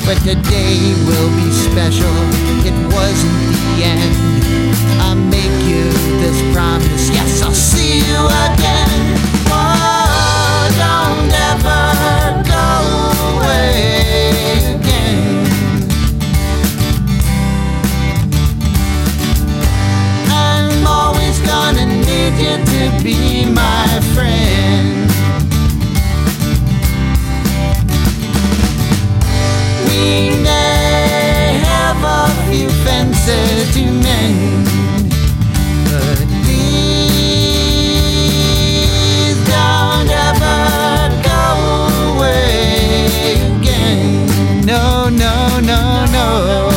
but today will be special. It wasn't the end. I'll make you this promise. Yes, I'll see you again. Oh, don't ever go away again. I'm always gonna need you to be my friend. We may have a few fences to mend, but please don't ever go away again. No, no, no, no.